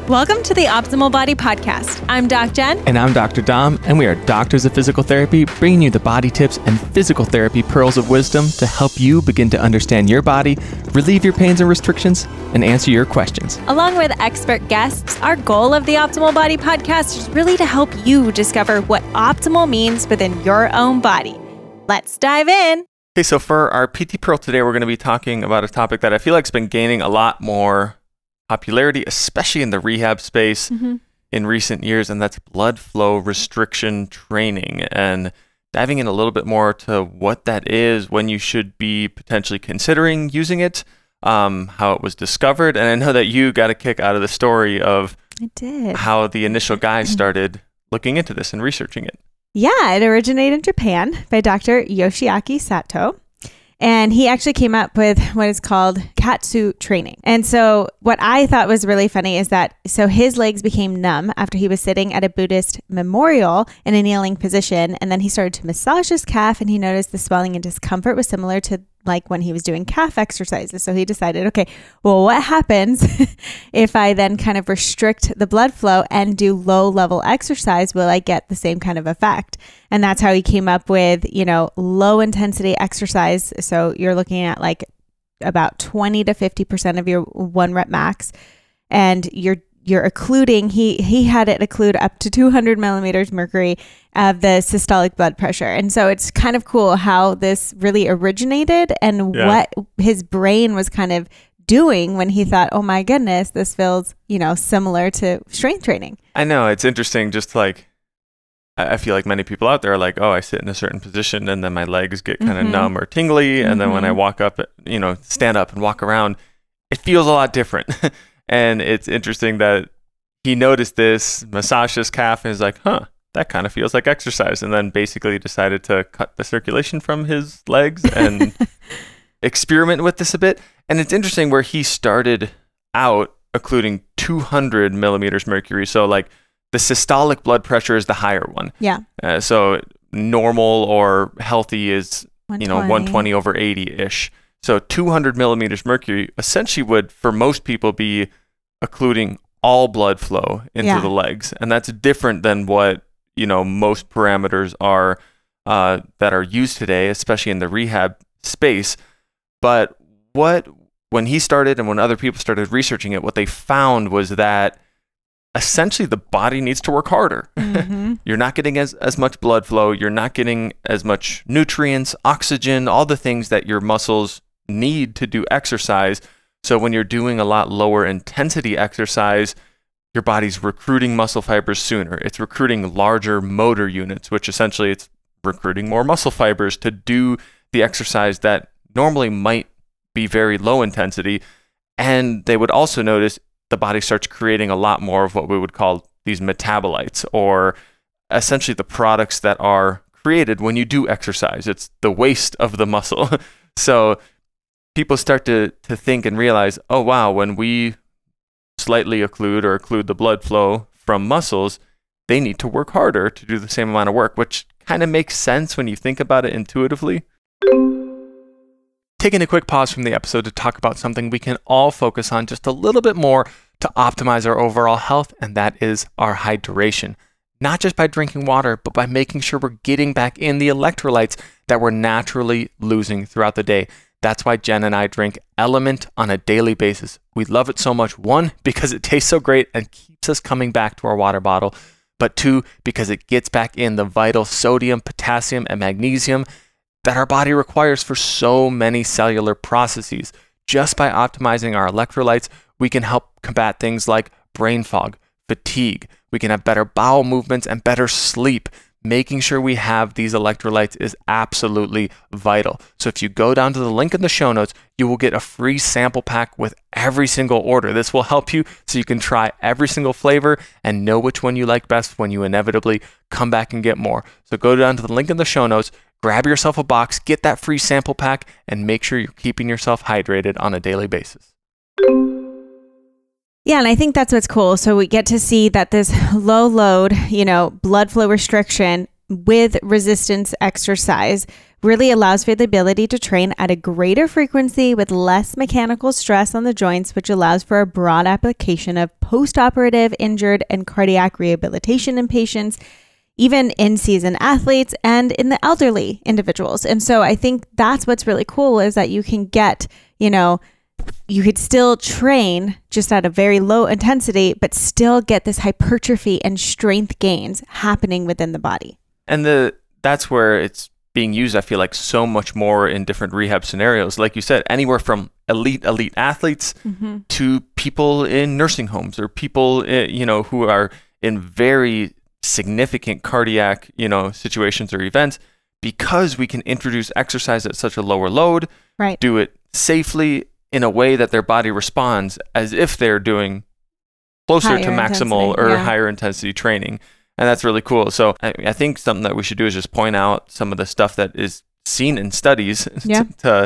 Welcome to the Optimal Body Podcast. I'm Doc Jen. And I'm Dr. Dom, and we are doctors of physical therapy, bringing you the body tips and physical therapy pearls of wisdom to help you begin to understand your body, relieve your pains and restrictions, and answer your questions. Along with expert guests, our goal of the Optimal Body Podcast is really to help you discover what optimal means within your own body. Let's dive in. Okay, so for our PT Pearl today, we're going to be talking about a topic that I feel like has been gaining a lot more popularity, especially in the rehab space in recent years, and that's blood flow restriction training, and diving in a little bit more to what that is, when you should be potentially considering using it, how it was discovered. And I know that you got a kick out of the story of how the initial guys started looking into this and researching it. Yeah, it originated in Japan by Dr. Yoshiaki Sato. And he actually came up with what is called Katsu training. And so what I thought was really funny is that his legs became numb after he was sitting at a Buddhist memorial in a kneeling position. And then he started to massage his calf, and he noticed the swelling and discomfort was similar to like when he was doing calf exercises. So he decided, okay, well, what happens if I then kind of restrict the blood flow and do low level exercise? Will I get the same kind of effect? And that's how he came up with, low intensity exercise. So you're looking at like about 20 to 50% of your 1 rep max. And you're occluding, he had it occlude up to 200 millimeters mercury of the systolic blood pressure. And so it's kind of cool how this really originated and what his brain was kind of doing when he thought, oh my goodness, this feels, similar to strength training. I know, it's interesting. Just like, I feel like many people out there are like, oh, I sit in a certain position and then my legs get kind of numb or tingly. And then when I walk up, stand up and walk around, it feels a lot different. And it's interesting that he noticed this, massaged his calf, and is like, that kind of feels like exercise. And then basically decided to cut the circulation from his legs and experiment with this a bit. And it's interesting where he started out occluding 200 millimeters mercury. So like the systolic blood pressure is the higher one. Yeah. So normal or healthy is, 120 over 80-ish. So 200 millimeters mercury essentially would, for most people, be occluding all blood flow into the legs. And that's different than what, most parameters are that are used today, especially in the rehab space. But when he started and when other people started researching it, what they found was that essentially the body needs to work harder. You're not getting as much blood flow. You're not getting as much nutrients, oxygen, all the things that your muscles need to do exercise. So when you're doing a lot lower intensity exercise, your body's recruiting muscle fibers sooner. It's recruiting larger motor units, which essentially it's recruiting more muscle fibers to do the exercise that normally might be very low intensity. And they would also notice the body starts creating a lot more of what we would call these metabolites, or essentially the products that are created when you do exercise. It's the waste of the muscle. So people start to think and realize, oh, wow, when we slightly occlude the blood flow from muscles, they need to work harder to do the same amount of work, which kind of makes sense when you think about it intuitively. Taking a quick pause from the episode to talk about something we can all focus on just a little bit more to optimize our overall health, and that is our hydration. Not just by drinking water, but by making sure we're getting back in the electrolytes that we're naturally losing throughout the day. That's why Jen and I drink Element on a daily basis. We love it so much, 1, because it tastes so great and keeps us coming back to our water bottle, but 2, because it gets back in the vital sodium, potassium, and magnesium that our body requires for so many cellular processes. Just by optimizing our electrolytes, we can help combat things like brain fog, fatigue. We can have better bowel movements and better sleep. Making sure we have these electrolytes is absolutely vital. So if you go down to the link in the show notes, you will get a free sample pack with every single order. This will help you so you can try every single flavor and know which one you like best when you inevitably come back and get more. So go down to the link in the show notes, grab yourself a box, get that free sample pack, and make sure you're keeping yourself hydrated on a daily basis. Yeah, and I think that's what's cool. So we get to see that this low load, blood flow restriction with resistance exercise really allows for the ability to train at a greater frequency with less mechanical stress on the joints, which allows for a broad application of post-operative injured and cardiac rehabilitation in patients, even in seasoned athletes and in the elderly individuals. And so I think that's what's really cool is that you can get, you could still train just at a very low intensity, but still get this hypertrophy and strength gains happening within the body. And that's where it's being used, I feel like, so much more in different rehab scenarios. Like you said, anywhere from elite athletes to people in nursing homes or people, who are in very significant cardiac, situations or events, because we can introduce exercise at such a lower load, right? Do it safely in a way that their body responds as if they're doing closer higher to maximal intensity, or higher intensity training. And that's really cool. So I think something that we should do is just point out some of the stuff that is seen in studies. Yeah.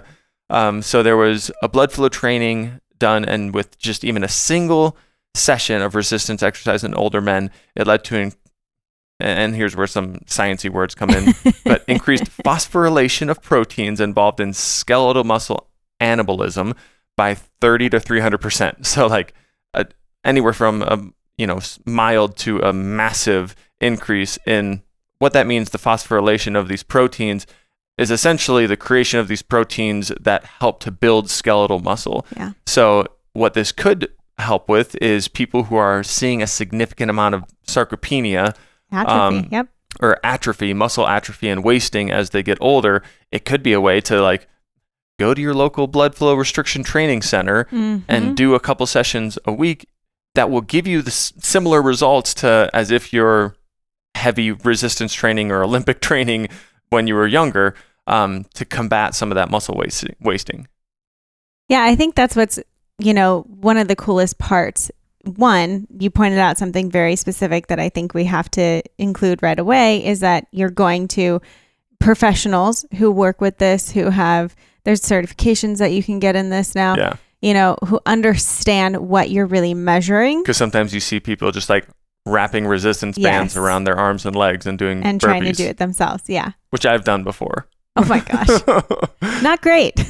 So there was a blood flow training done, and with just even a single session of resistance exercise in older men, it led to and here's where some sciencey words come in, but increased phosphorylation of proteins involved in skeletal muscle anabolism by 30 to 300%. So like anywhere from a mild to a massive increase in what that means. The phosphorylation of these proteins is essentially the creation of these proteins that help to build skeletal muscle. Yeah. So what this could help with is people who are seeing a significant amount of sarcopenia, Atrophy, or atrophy, muscle atrophy and wasting as they get older. It could be a way to like go to your local blood flow restriction training center and do a couple sessions a week that will give you the similar results to as if you're heavy resistance training or Olympic training when you were younger, to combat some of that muscle wasting. Yeah, I think that's what's, one of the coolest parts. One, you pointed out something very specific that I think we have to include right away is that you're going to professionals who work with this, who have, there's certifications that you can get in this now, who understand what you're really measuring. Because sometimes you see people just like wrapping resistance bands around their arms and legs and doing and burpees, trying to do it themselves. Yeah. Which I've done before. Oh my gosh. Not great.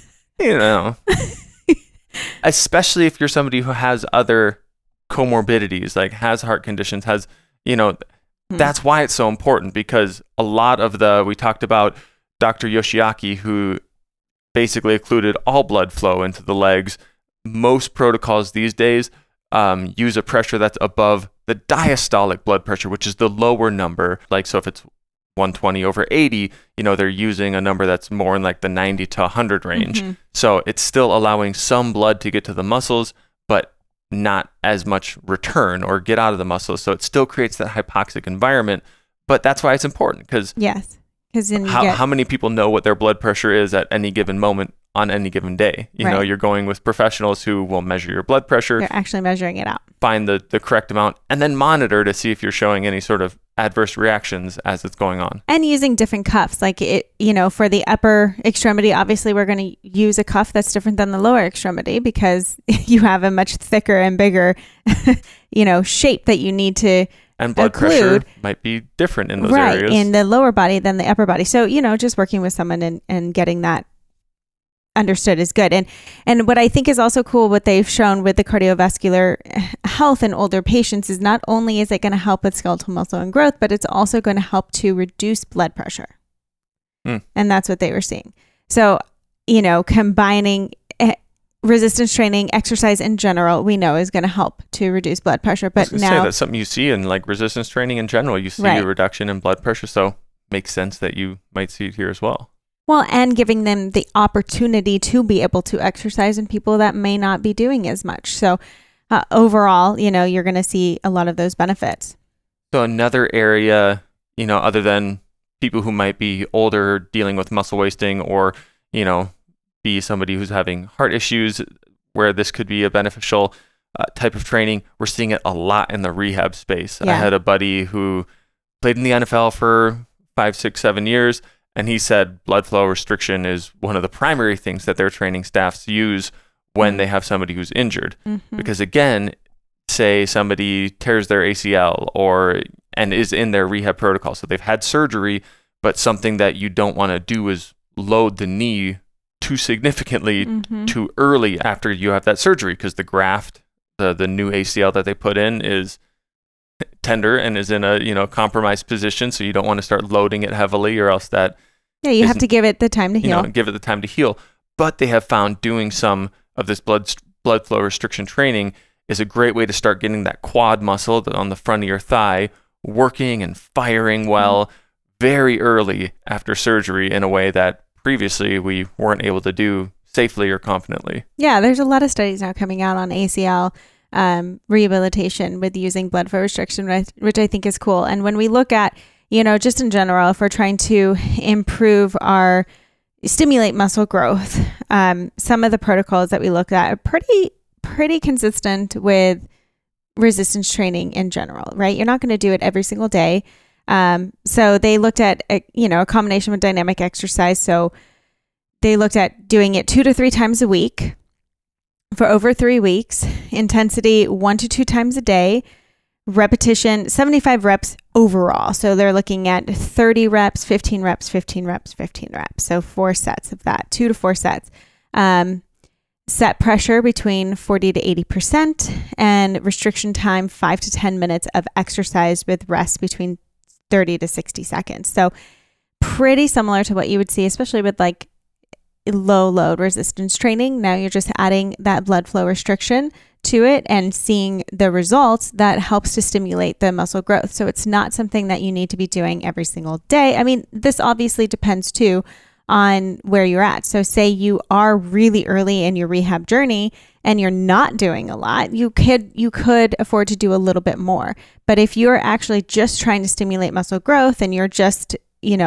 Especially if you're somebody who has other comorbidities, like has heart conditions, has, that's why it's so important, because a lot of we talked about Dr. Yoshiaki, who basically included all blood flow into the legs. Most protocols these days use a pressure that's above the diastolic blood pressure, which is the lower number. Like, so if it's 120 over 80, they're using a number that's more in like the 90 to 100 range. So it's still allowing some blood to get to the muscles, but not as much return or get out of the muscles. So it still creates that hypoxic environment. But that's why it's important, because how many people know what their blood pressure is at any given moment on any given day? You're going with professionals who will measure your blood pressure. They're actually measuring it out. Find the correct amount and then monitor to see if you're showing any sort of adverse reactions as it's going on. And using different cuffs, like for the upper extremity, obviously we're going to use a cuff that's different than the lower extremity because you have a much thicker and bigger, shape that you need to and blood pressure might be different in those areas. In the lower body than the upper body. So, just working with someone and getting that understood is good. And what I think is also cool, what they've shown with the cardiovascular health in older patients is not only is it going to help with skeletal muscle and growth, but it's also going to help to reduce blood pressure. And that's what they were seeing. So, combining resistance training, exercise in general, we know is going to help to reduce blood pressure. But now that's something you see in like resistance training in general. You see a reduction in blood pressure. So makes sense that you might see it here as well. Well, and giving them the opportunity to be able to exercise in people that may not be doing as much. So overall, you're going to see a lot of those benefits. So another area, other than people who might be older dealing with muscle wasting or, be somebody who's having heart issues where this could be a beneficial type of training, we're seeing it a lot in the rehab space. I had a buddy who played in the NFL for 5, 6, 7 years. And he said blood flow restriction is one of the primary things that their training staffs use when they have somebody who's injured. Because again, say somebody tears their ACL and is in their rehab protocol. So they've had surgery, But something that you don't want to do is load the knee too significantly too early after you have that surgery, because the graft, the new ACL that they put in, is tender and is in a compromised position. So you don't want to start loading it heavily, or else that you have to give it the time to heal. Give it the time to heal. But they have found doing some of this blood flow restriction training is a great way to start getting that quad muscle on the front of your thigh working and firing well very early after surgery, in a way that previously we weren't able to do safely or confidently. Yeah, there's a lot of studies now coming out on ACL rehabilitation with using blood flow restriction, which I think is cool. And when we look at, just in general, if we're trying to stimulate muscle growth, some of the protocols that we look at are pretty consistent with resistance training in general, right? You're not going to do it every single day. So they looked at, a combination with dynamic exercise. So they looked at doing it 2 to 3 times a week for over 3 weeks, intensity 1 to 2 times a day, repetition 75 reps overall. So they're looking at 30 reps, 15 reps, 15 reps, 15 reps. So 4 sets of that, 2 to 4 sets. Set pressure between 40 to 80%, and restriction time 5 to 10 minutes of exercise with rest between 30 to 60 seconds. So pretty similar to what you would see, especially with like low load resistance training. Now you're just adding that blood flow restriction to it and seeing the results that helps to stimulate the muscle growth. So it's not something that you need to be doing every single day. I mean, this obviously depends too on where you're at. So say you are really early in your rehab journey and you're not doing a lot, you could afford to do a little bit more. But if you're actually just trying to stimulate muscle growth and you're just,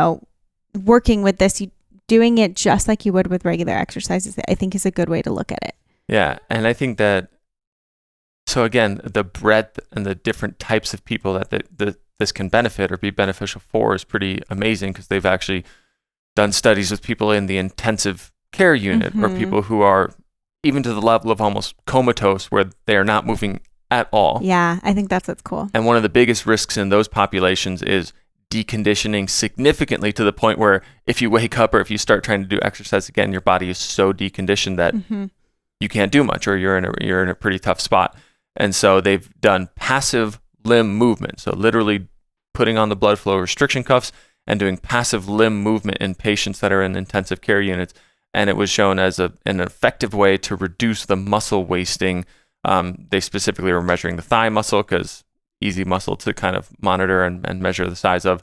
working with this, doing it just like you would with regular exercises, I think is a good way to look at it. Yeah. And I think that, so again, the breadth and the different types of people that this can benefit or be beneficial for is pretty amazing, because they've actually done studies with people in the intensive care unit or people who are even to the level of almost comatose, where they are not moving at all. Yeah, I think that's what's cool. And one of the biggest risks in those populations is deconditioning significantly, to the point where if you wake up or if you start trying to do exercise again, your body is so deconditioned that you can't do much, or you're in a pretty tough spot. And so they've done passive limb movement. So literally putting on the blood flow restriction cuffs and doing passive limb movement in patients that are in intensive care units. And it was shown as an effective way to reduce the muscle wasting. They specifically were measuring the thigh muscle, because easy muscle to kind of monitor and measure the size of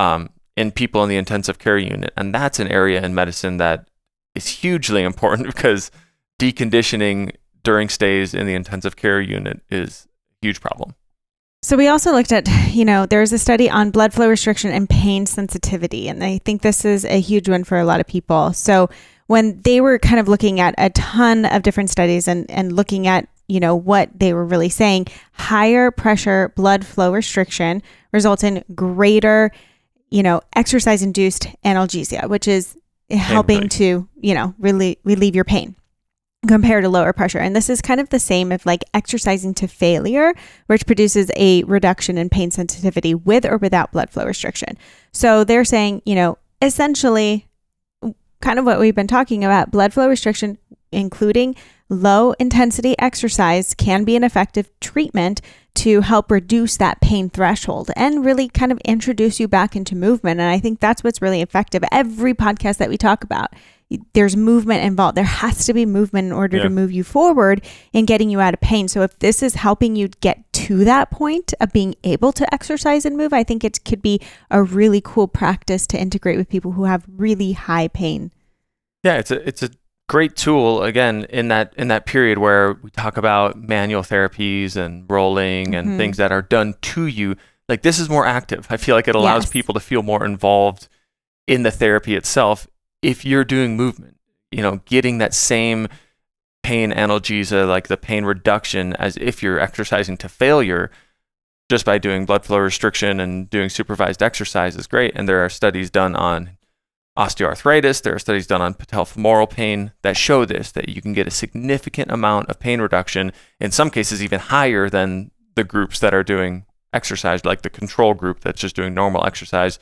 in people in the intensive care unit. And that's an area in medicine that is hugely important, because deconditioning during stays in the intensive care unit is a huge problem. So we also looked at, there's a study on blood flow restriction and pain sensitivity. And I think this is a huge one for a lot of people. So when they were kind of looking at a ton of different studies and looking at, what they were really saying, higher pressure blood flow restriction results in greater, exercise-induced analgesia, which is helping to, relieve your pain, compared to lower pressure. And this is kind of the same of like exercising to failure, which produces a reduction in pain sensitivity with or without blood flow restriction. So they're saying, essentially kind of what we've been talking about, blood flow restriction, including low intensity exercise, can be an effective treatment to help reduce that pain threshold and really kind of introduce you back into movement. And I think that's what's really effective. Every podcast that we talk about, there's movement involved. There has to be movement in order to move you forward in getting you out of pain. So if this is helping you get to that point of being able to exercise and move, I think it could be a really cool practice to integrate with people who have really high pain. Yeah, it's a great tool, again, in that period where we talk about manual therapies and rolling and things that are done to you. Like, this is more active. I feel like it allows people to feel more involved in the therapy itself. If you're doing movement, getting that same pain analgesia, like the pain reduction, as if you're exercising to failure, just by doing blood flow restriction and doing supervised exercise is great. And there are studies done on osteoarthritis. There are studies done on patellofemoral pain that show this, that you can get a significant amount of pain reduction, in some cases even higher than the groups that are doing exercise, like the control group that's just doing normal exercise.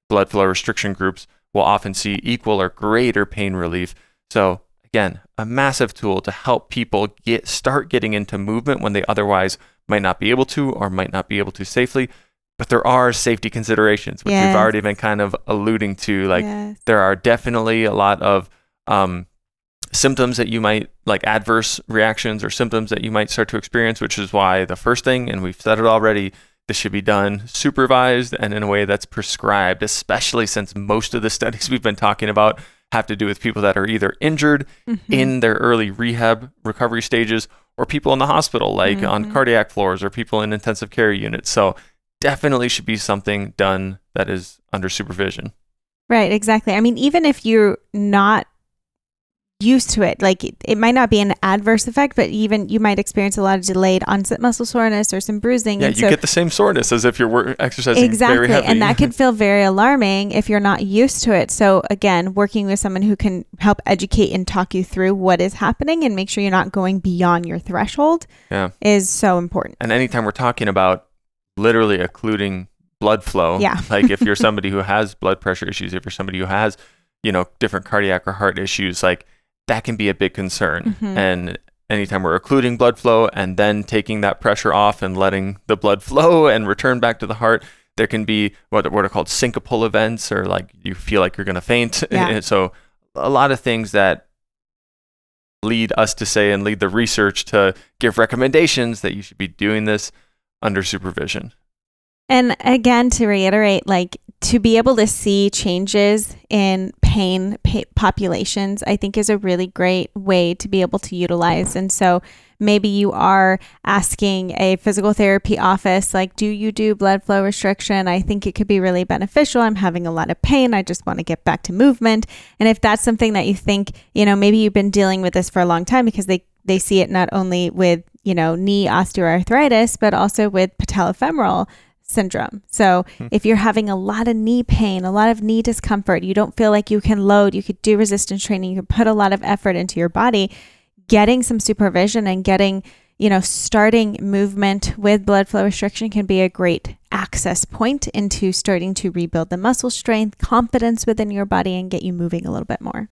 blood flow restriction groups will often see equal or greater pain relief. So again, a massive tool to help people start getting into movement when they otherwise might not be able to or might not be able to safely. But there are safety considerations, which we've already been kind of alluding to. Like there are definitely a lot of symptoms that you might, like adverse reactions or symptoms that you might start to experience, which is why the first thing, and we've said it already, this should be done supervised and in a way that's prescribed, especially since most of the studies we've been talking about have to do with people that are either injured in their early rehab recovery stages or people in the hospital, like on cardiac floors or people in intensive care units. So definitely should be something done that is under supervision. Right, exactly. I mean, even if you're not used to it, like it might not be an adverse effect, but even you might experience a lot of delayed onset muscle soreness or some bruising. Yeah, you get the same soreness as if you're exercising very heavy. And that could feel very alarming if you're not used to it. So again, working with someone who can help educate and talk you through what is happening and make sure you're not going beyond your threshold is so important. And anytime we're talking about literally occluding blood flow, like if you're somebody who has blood pressure issues, if you're somebody who has, different cardiac or heart issues, like that can be a big concern. And anytime we're occluding blood flow and then taking that pressure off and letting the blood flow and return back to the heart, there can be what are called syncopal events, or like you feel like you're going to faint. And so a lot of things that lead us to say and lead the research to give recommendations that you should be doing this under supervision. And again, to reiterate, like to be able to see changes in pain populations, I think is a really great way to be able to utilize. And so maybe you are asking a physical therapy office, like, do you do blood flow restriction? I think it could be really beneficial. I'm having a lot of pain. I just want to get back to movement. And if that's something that you think, maybe you've been dealing with this for a long time, because they see it not only with, knee osteoarthritis, but also with patellofemoral syndrome. So if you're having a lot of knee pain, a lot of knee discomfort, you don't feel like you can load, you could do resistance training, you could put a lot of effort into your body, getting some supervision and getting, starting movement with blood flow restriction can be a great access point into starting to rebuild the muscle strength, confidence within your body, and get you moving a little bit more.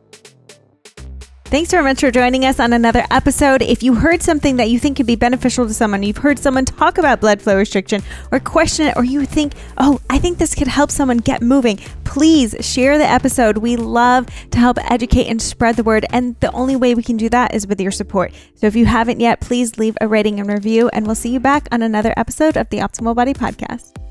Thanks very much for joining us on another episode. If you heard something that you think could be beneficial to someone, you've heard someone talk about blood flow restriction or question it, or you think, I think this could help someone get moving, please share the episode. We love to help educate and spread the word. And the only way we can do that is with your support. So if you haven't yet, please leave a rating and review, and we'll see you back on another episode of the Optimal Body Podcast.